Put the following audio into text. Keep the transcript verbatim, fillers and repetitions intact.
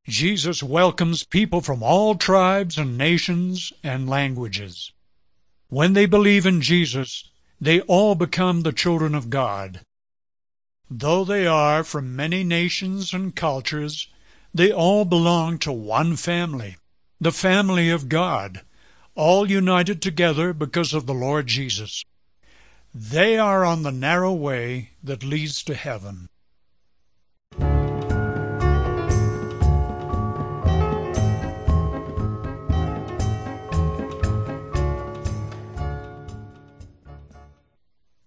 Jesus welcomes people from all tribes and nations and languages. When they believe in Jesus, they all become the children of God. Though they are from many nations and cultures, they all belong to one family, the family of God, all united together because of the Lord Jesus. They are on the narrow way that leads to heaven.